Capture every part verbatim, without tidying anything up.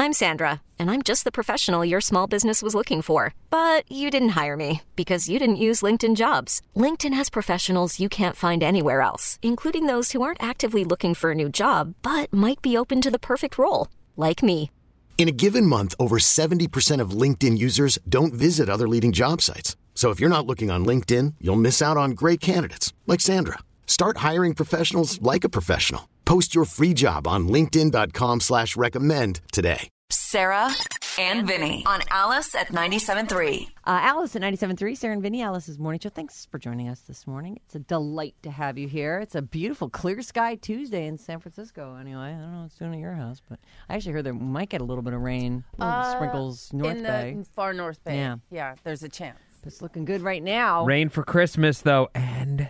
I'm Sandra, and I'm just the professional your small business was looking for. But you didn't hire me because you didn't use LinkedIn Jobs. LinkedIn has professionals you can't find anywhere else, including those who aren't actively looking for a new job, but might be open to the perfect role, like me. In a given month, over seventy percent of LinkedIn users don't visit other leading job sites. So if you're not looking on LinkedIn, you'll miss out on great candidates like Sandra. Start hiring professionals like a professional. Post your free job on linkedin.com slash recommend today. Sarah and Vinny on Alice at ninety-seven point three. Uh, Alice at ninety-seven point three, Sarah and Vinny, Alice's Morning Show. Thanks for joining us this morning. It's a delight to have you here. It's a beautiful clear sky Tuesday in San Francisco. Anyway, I don't know what's doing at your house, but I actually heard there might get a little bit of rain, little Uh, sprinkles North in Bay. the far North Bay. Yeah. Yeah, there's a chance. It's looking good right now. Rain for Christmas, though, and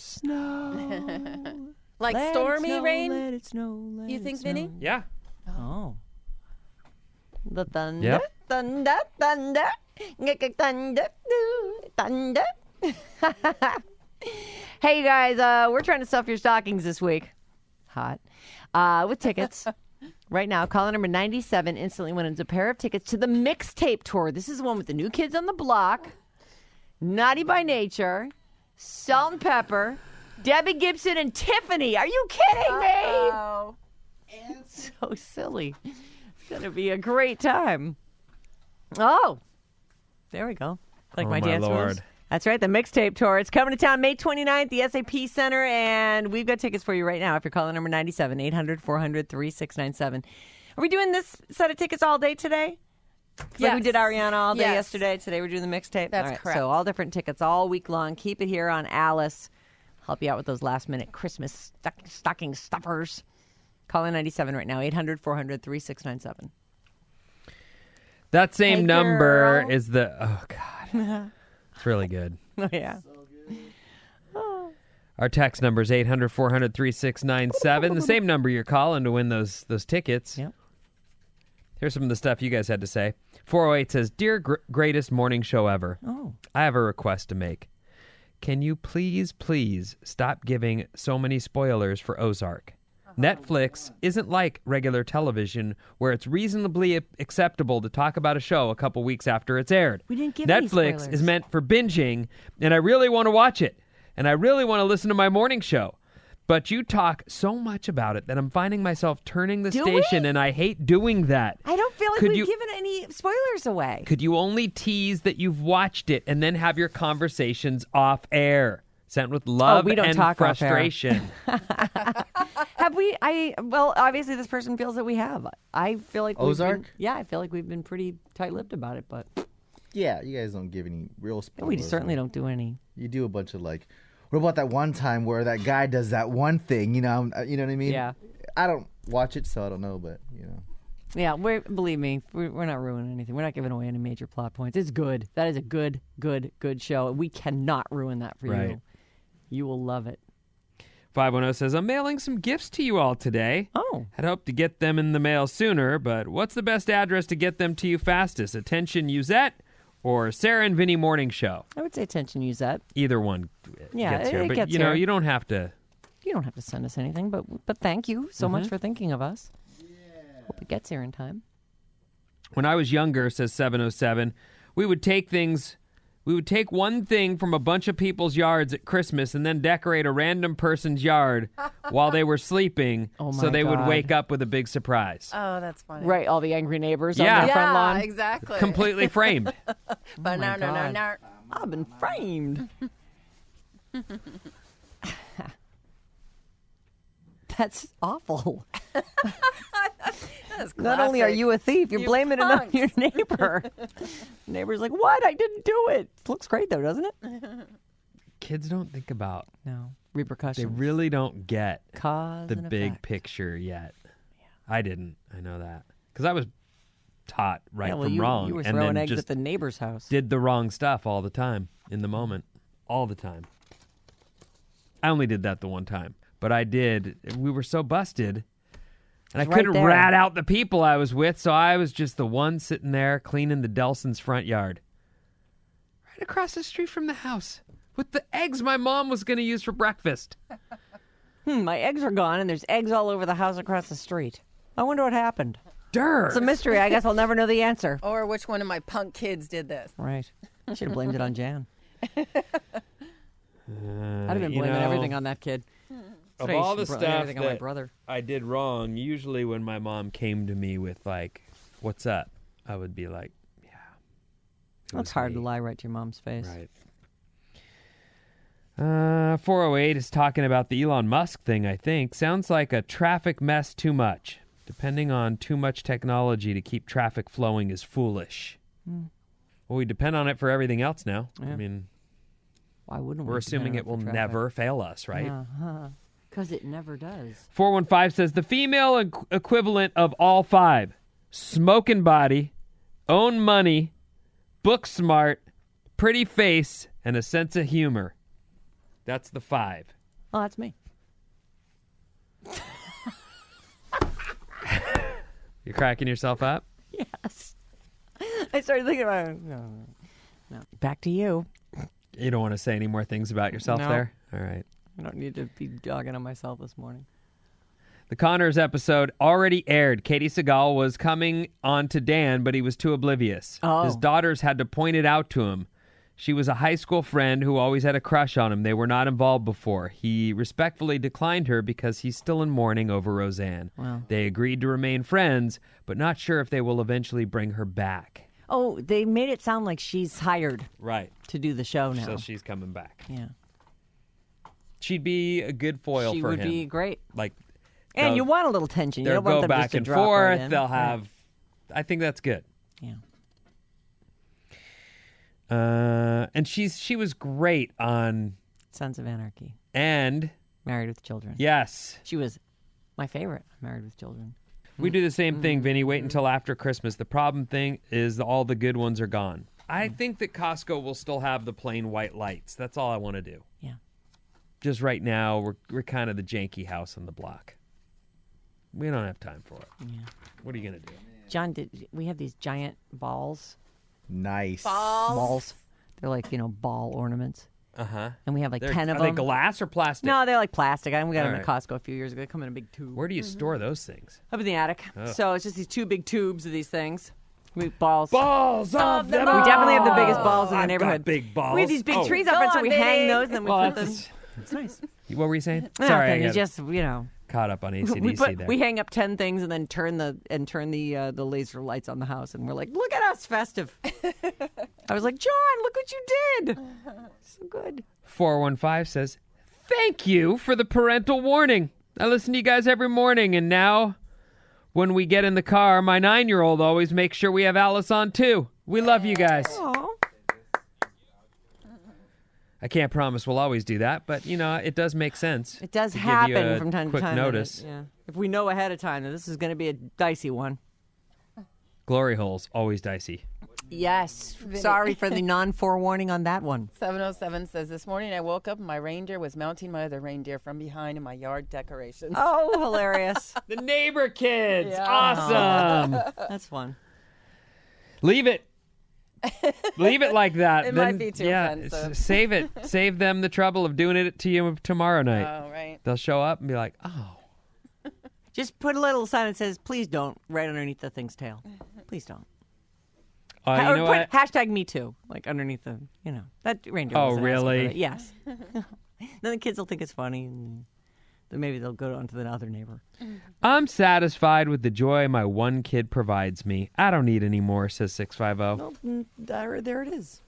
snow. Like Let it stormy snow, rain? Let it snow, let You it think, snow. Vinny? Yeah. Oh. The thunder, Yep. thunder, thunder, thunder, thunder. Hey, you guys, uh, we're trying to stuff your stockings this week. Hot. Uh, with tickets. Right now, caller number ninety-seven instantly wins a pair of tickets to the Mixtape Tour. This is the one with the New Kids on the Block, Naughty by Nature, Salt and Pepper, Debbie Gibson, and Tiffany. Are you kidding me? Oh. So silly. It's going to be a great time. Oh, there we go. Like Oh, my, my dance Lord. moves. That's right, the Mixtape Tour. It's coming to town May twenty-ninth, the S A P Center, and we've got tickets for you right now if you're calling number ninety-seven, eight hundred, four hundred, thirty-six ninety-seven. Are we doing this set of tickets all day today? Like Yes. we did Ariana all day Yes. yesterday. Today we're doing the Mixtape. That's All right, correct. So all different tickets all week long. Keep it here on Alice. Help you out with those last minute Christmas stock- stocking stuffers. Call in ninety-seven right now, eight hundred, four hundred, thirty-six ninety-seven. That same Hey, number girl. is the... Oh, God. It's really good. Oh, yeah. Our text number is eight hundred, four hundred, thirty-six ninety-seven. The same number you're calling to win those those tickets. Yep. Here's some of the stuff you guys had to say. four oh eight says, Dear gr- greatest morning show ever, Oh. I have a request to make. Can you please, please stop giving so many spoilers for Ozark? Netflix isn't like regular television where it's reasonably acceptable to talk about a show a couple weeks after it's aired. We didn't give any Netflix spoilers. is meant for binging, and I really want to watch it, and I really want to listen to my morning show. But you talk so much about it that I'm finding myself turning the Do station, we? and I hate doing that. I don't feel like Could we've you- given any spoilers away. Could you only tease that you've watched it and then have your conversations off air? Sent with love we don't and talk off air. frustration. Have we? I well, obviously this person feels that we have. I feel like we've Ozark? been- yeah, I feel like we've been pretty tight-lipped about it, but Yeah, you guys don't give any real spoilers. we certainly don't do any. You do a bunch of like, what about that one time where that guy does that one thing? You know, you know what I mean? Yeah. I don't watch it, so I don't know, but you know. Yeah, we're, believe me, we're, we're not ruining anything. We're not giving away any major plot points. It's good. That is a good, good, good show. We cannot ruin that for Right. you. You will love it. five one zero says, I'm mailing some gifts to you all today. Oh. Had hoped to get them in the mail sooner, but what's the best address to get them to you fastest? Attention Uzette or Sarah and Vinny Morning Show? I would say attention, use that. Either one Yeah, gets it- here. it But, gets you know, here. you don't have to... You don't have to send us anything, but but thank you so Mm-hmm. much for thinking of us. Hope it gets here in time. When I was younger, says seven oh seven, we would take things... We would take one thing from a bunch of people's yards at Christmas and then decorate a random person's yard while they were sleeping Oh so my they would God. wake up with a big surprise. Oh, that's funny. Right, all the angry neighbors Yeah. on the front Yeah, lawn. exactly. Completely framed. But no, no, no, God. no. I've been framed. That's awful. That's Not only are classic. you a thief, you're You blaming it on punks. your neighbor. Neighbor's like, what? I didn't do it. Looks great, though, doesn't it? Kids don't think about... No. They Repercussions. really don't get Cause the and big effect. picture yet. I didn't. I know that. Because I was taught right Yeah, well, from you, wrong You were and throwing then eggs just at the neighbor's house. did the wrong stuff all the time in the moment. All the time. I only did that the one time. But I did. We were so busted. And I It's right couldn't there. rat out the people I was with, so I was just the one sitting there cleaning the Delson's front yard. Right across the street from the house. With the eggs my mom was going to use for breakfast. Hmm, my eggs are gone, and there's eggs all over the house across the street. I wonder what happened. dirt. It's a mystery. I guess I'll never know the answer. Or which one of my punk kids did this? Right. I should have blamed it on Jan. Uh, I'd have been you blaming know, everything on that kid. Of That's why you all the should blame stuff everything on my that brother. I did wrong, usually when my mom came to me with like, "What's up?" I would be like, "Yeah." it Well, was it's hard me." to lie right to your mom's face. Right. Uh, four oh eight is talking about the Elon Musk thing, I think. Sounds like a traffic mess too much. Depending on too much technology to keep traffic flowing is foolish. Mm. Well, we depend on it for everything else now. Yeah. I mean, Why wouldn't we? we're depend assuming on it will for traffic? never fail us, right? Uh-huh. Because it never does. four one five says the female equ- equivalent of all five: smoking body, own money, book smart, pretty face, and a sense of humor. That's the five. Oh, that's me. You're cracking yourself up? Yes. I started thinking about it. No, no, no. Back to you. You don't want to say any more things about yourself No. there? All right. I don't need to be dogging on myself this morning. The Connors episode already aired. Katie Seagal was coming on to Dan, but he was too oblivious. Oh. His daughters had to point it out to him. She was a high school friend who always had a crush on him. They were not involved before. He respectfully declined her because he's still in mourning over Roseanne. Wow. They agreed to remain friends, but not sure if they will eventually bring her back. Oh, they made it sound like she's hired Right. to do the show now. So she's coming back. Yeah. She'd be a good foil She for would him. be great. Like, And they'll- you want a little tension. You they'll don't want go them back just to and drop right forth. in. They'll Right. have. I think that's good. Yeah. Uh, and she's she was great on Sons of Anarchy. and Married with Children. yes, She was my favorite. Married with Children. we do the same thing, Vinny. Wait until after Christmas. The problem thing is all the good ones are gone. I think that Costco will still have the plain white lights. That's all I want to do. Yeah. Just right now, we're we're kind of the janky house on the block. We don't have time for it. Yeah. What are you gonna do? John, did we have these giant balls? Nice. Balls. They're like, you know, ball ornaments. Uh huh. And we have like They're, ten of are them. they glass or plastic? No, they're like plastic. I we got All them right. at Costco a few years ago. They come in a big tube. Where do you store those things? Up in the attic. Ugh. So it's just these two big tubes of these things. We balls. Balls of We them definitely have the all. biggest balls in the I've got neighborhood. big balls. We have these big Oh. trees out Go front, so on, we hang Vinny. those and then we Well, put them. that's- It's nice. What were you saying? Sorry, I Nothing. got It's just, you know. caught up on A C D C We put, there. we hang up ten things and then turn the and turn the uh, the laser lights on the house, and we're like, look at us, festive. I was like, John, look what you did. So good. four one five says, thank you for the parental warning. I listen to you guys every morning, and now when we get in the car, my nine-year-old always makes sure we have Alice on, too. We love you guys. Oh. I can't promise we'll always do that, but, you know, it does make sense. It does to give you happen a from time quick to time. notice. Yeah. If we know ahead of time that this is going to be a dicey one. Glory holes, always dicey. Yes. Sorry for the non-forewarning on that one. seven oh seven says, this morning I woke up and my reindeer was mounting my other reindeer from behind in my yard decorations. Oh, hilarious. The neighbor kids. Yeah. Awesome. That's fun. Leave it. Leave it like that. It Then- might be too yeah, offensive. s- save it. Save them the trouble of doing it to you tomorrow night. Oh, right. They'll show up and be like, oh. Just put a little sign that says, please don't, right underneath the thing's tail. Please don't. Uh, Ha- you or know put what? hashtag me too, like underneath the, you know, that reindeer. Oh, wasn't asking for really? that. Yes. Then the kids will think it's funny, and then maybe they'll go on to the other neighbor. I'm satisfied with the joy my one kid provides me. I don't need any more, says six five zero. Well, mm, there, there it is.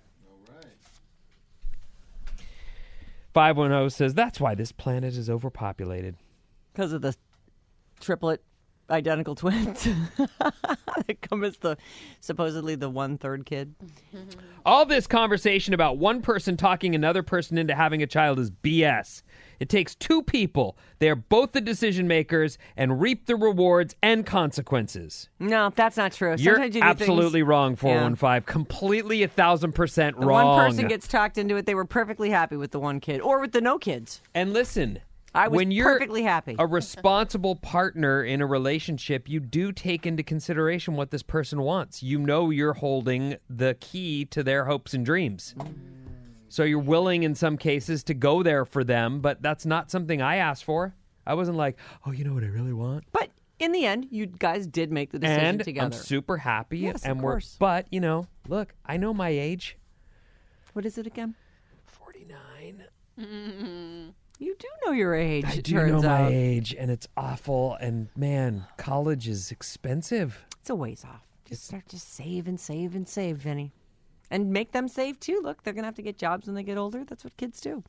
five one zero says, that's why this planet is overpopulated. Because of the triplet identical twins that come as the supposedly the one third kid. All this conversation about one person talking another person into having a child is B S. It takes two people. They are both the decision makers and reap the rewards and consequences. No, that's not true. You're Sometimes you do absolutely things, wrong, four one five. Completely a thousand percent the wrong. one person gets talked into it. They were perfectly happy with the one kid or with the no kids. And listen, I was when you're perfectly happy. a responsible partner in a relationship, you do take into consideration what this person wants. You know you're holding the key to their hopes and dreams. So you're willing in some cases to go there for them, but that's not something I asked for. I wasn't like, oh, you know what I really want? But In the end, you guys did make the decision and together. I'm super happy. Yes, and of we're, course. But, you know, look, I know my age. What is it again? forty-nine. You do know your age, I it do know turns my out. age, and it's awful. And, man, college is expensive. It's a ways off. Just start to save and save and save, Vinny. And make them save, too. Look, they're going to have to get jobs when they get older. That's what kids do.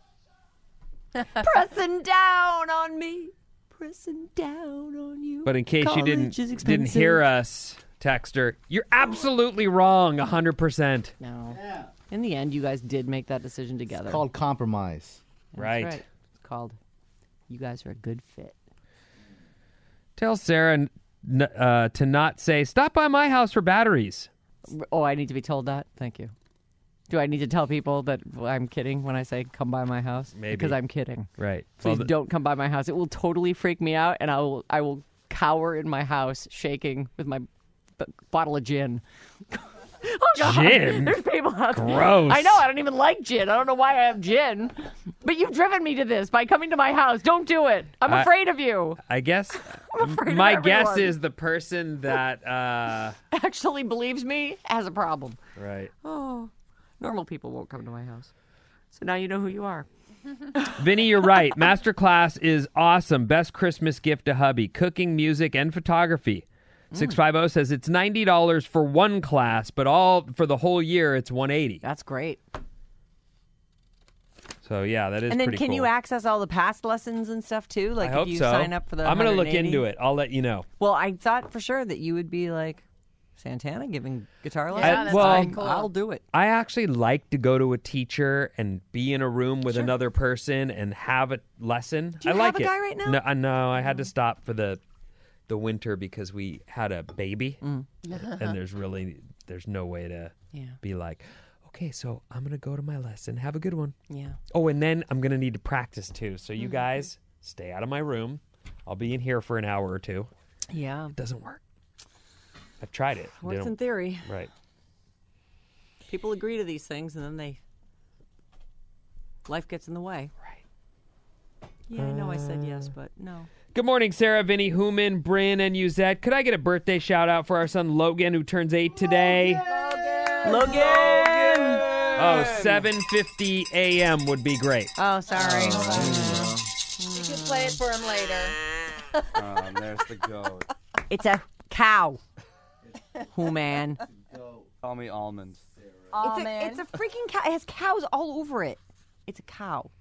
Pressing down on me. Pressing down on you. But in case College you didn't is didn't hear expensive. us, Texter, you're absolutely wrong, one hundred percent. No. In the end, you guys did make that decision together. It's called compromise. That's Right. It's called You Guys Are a Good Fit. Tell Sarah n- uh, to not say, stop by my house for batteries. Oh, I need to be told that? Thank you. Do I need to tell people that I'm kidding when I say come by my house? Maybe. Because I'm kidding. Right. Please Well, th- don't come by my house. It will totally freak me out, and I will I will cower in my house, shaking with my b- bottle of gin. Oh, God. Gin? There's people out there. Gross. I know. I don't even like gin. I don't know why I have gin. But you've driven me to this by coming to my house. Don't do it. I'm I- afraid of you. I guess afraid of my guess everyone. is the person that, uh, Actually believes me has a problem. right. Oh, normal people won't come to my house. So now you know who you are. Vinny, you're right. Masterclass is awesome. Best Christmas gift to hubby. Cooking, music, and photography. six five zero says it's ninety dollars for one class, but all for the whole year it's one hundred eighty dollars. That's great. So yeah, that is And then pretty can cool. you access all the past lessons and stuff too? Like I if hope you so. sign up for the I'm gonna look one hundred eighty? into it. I'll let you know. Well, I thought for sure that you would be like Santana giving guitar lessons. Yeah, that's well, pretty cool. I'll do it. I actually like to go to a teacher and be in a room with another person and have a lesson. Do you I like have a it. guy right now? No, uh, no, I had to stop for the the winter because we had a baby, Mm. and there's really there's no way to Yeah. be like, okay, so I'm gonna go to my lesson. Have a good one. Yeah. Oh, and then I'm gonna need to practice too. So Mm-hmm. you guys stay out of my room. I'll be in here for an hour or two. Yeah. It doesn't work. I've tried it. They Works don't- in theory. right. People agree to these things and then they life gets in the way. Right. Yeah, I know I said yes, Uh, but no. Good morning, Sarah, Vinny, Human, Bryn, and Yuzette. Could I get a birthday shout out for our son Logan, who turns eight today? Logan! Oh, seven fifty a.m. would be great. Oh, sorry. You can play it for him later. Oh, there's the goat. It's a cow. Who man? Call me almond. Oh, it's, a, it's a freaking cow. It has cows all over it. It's a cow.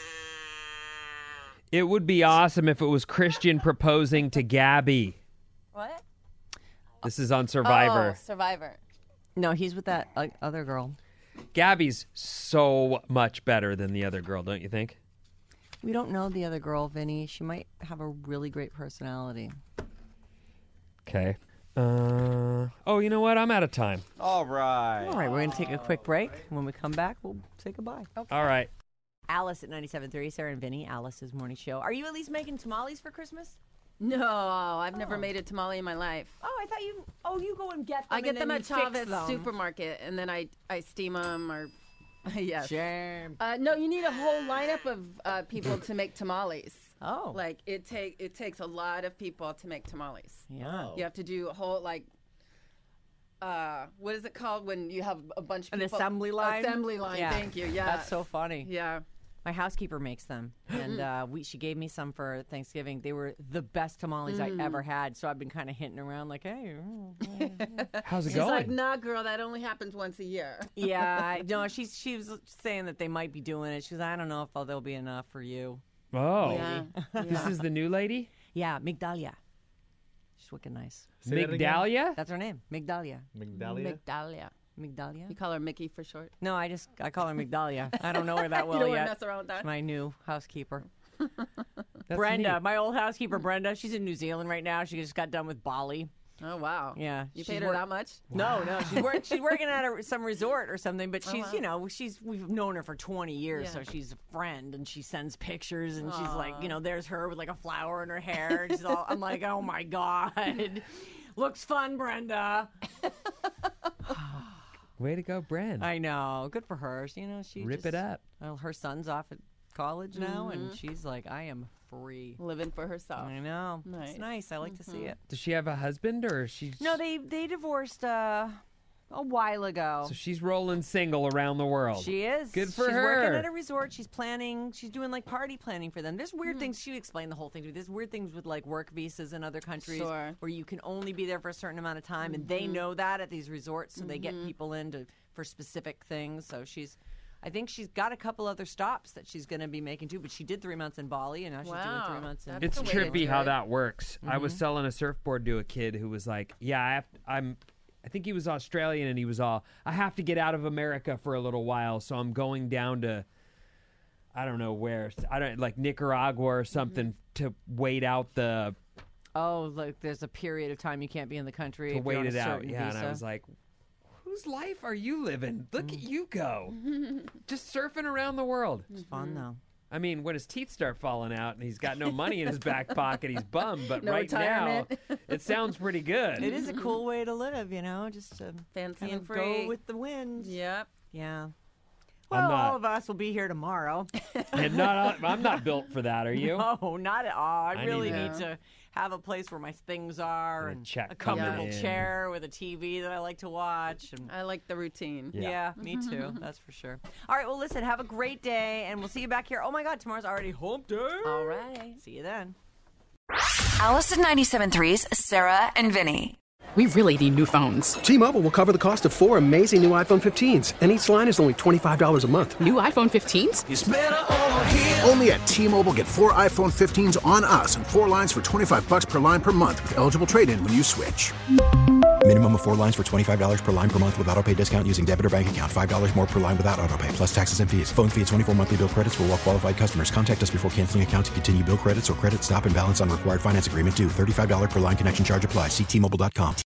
It would be awesome if it was Christian proposing to Gabby. What? This is on Survivor. Oh, Survivor. No, he's with that like, other girl. Gabby's so much better than the other girl, don't you think? We don't know the other girl, Vinny. She might have a really great personality. Okay. Uh, oh, you know what? I'm out of time. All right. All right, we're going to take a quick break. When we come back, we'll say goodbye. All right. Alice at ninety-seven point three, Sarah and Vinny, Alice's morning show. Are you at least making tamales for Christmas? No, I've never made a tamale in my life. Oh, I thought you. Oh, you go and get them. I get and then them you at fix Chavez them. Supermarket, and then I I steam them or yes. Shame. Uh, no, you need a whole lineup of uh, people to make tamales. Oh, Like it take it takes a lot of people to make tamales. yeah. You have to do a whole like. Uh, what is it called when you have a bunch of An people? assembly line? Assembly line. Yeah. Thank you. Yeah. That's so funny. Yeah. My housekeeper makes them, and uh, we she gave me some for Thanksgiving. They were the best tamales I ever had. So I've been kind of hinting around, like, hey, How's it She's going? like, nah, girl, that only happens once a year. yeah. I- No, she's she was saying that they might be doing it. She was, I don't know if they'll, they'll be enough for you. oh. Yeah. This is the new lady? Yeah, Migdalia. She's wicked nice. Say that again. Migdalia? That's her name, Migdalia. Migdalia? Migdalia. Migdalia. You call her Mickey for short. No, I just I call her Migdalia. I don't know her that well you don't yet. want to mess around with that. She's my new housekeeper. That's Brenda, neat. my old housekeeper Brenda. She's in New Zealand right now. She just got done with Bali. Oh wow. Yeah, You she's paid her wor- that much? No, no, she's work, she's working at a, some resort or something. But she's, wow. you know, she's we've known her for twenty years, Yeah. so she's a friend, and she sends pictures, and she's like, you know, there's her with like a flower in her hair. And she's all, I'm like, oh my god, looks fun, Brenda. Way to go, Bren. I know, good for her. You know, she Rip just, it up. Well, her son's off at college now, and she's like, I am free. Living for herself. I know. Nice. It's nice. I like to see it. Does she have a husband or is she? No, they they divorced uh, a while ago. So she's rolling single around the world. She is. Good for she's her. working at a resort. She's planning. She's doing like party planning for them. There's weird things. She explained the whole thing to me. There's weird things with like work visas in other countries Sure. where you can only be there for a certain amount of time, and they know that at these resorts, so they get people in to, for specific things. So she's, I think she's got a couple other stops that she's going to be making too. But she did three months in Bali, and now she's Wow. doing three months in. That's It's the way to trippy do how it. that works. I Mm-hmm. was selling a surfboard to a kid who was like, "Yeah, I have, I'm." I think he was Australian, and he was all, "I have to get out of America for a little while, so I'm going down to, I don't know where, I don't like Nicaragua or something to wait out the Oh, like there's a period of time you can't be in the country to if you're on wait a it out." certain Yeah, and I visa. was like, "Whose life are you living? Look at you go, just surfing around the world." It's fun though. I mean, when his teeth start falling out and he's got no money in his back pocket, he's bummed. But No right retirement. now, it sounds pretty good. It is a cool way to live, you know, just to Fancy kind and of free. go with the wind. Yep. Yeah. I'm Well, not- all of us will be here tomorrow. And not, I'm not built for that. Are you? No, not at all. I, I really need need to- to have a place where my things are And a and check a comfortable coming in. chair with a T V that I like to watch. And I like the routine. Yeah. yeah, me too. That's for sure. All right, well, listen, have a great day, and we'll see you back here. Oh my God, tomorrow's already hump day. All right. See you then. Alice at ninety-seven point three's Sarah and Vinny. We really need new phones. T-Mobile will cover the cost of four amazing new iPhone fifteens, and each line is only twenty-five dollars a month. New iPhone fifteens? Only at T-Mobile, get four iPhone fifteens on us and four lines for twenty-five bucks per line per month with eligible trade-in when you switch. Minimum of four lines for twenty-five dollars per line per month with autopay discount using debit or bank account. five dollars more per line without autopay, plus taxes and fees. Phone fee at twenty-four monthly bill credits for well-qualified customers. Contact us before canceling account to continue bill credits or credit stop and balance on required finance agreement due. thirty-five dollars per line connection charge applies. See T Mobile dot com.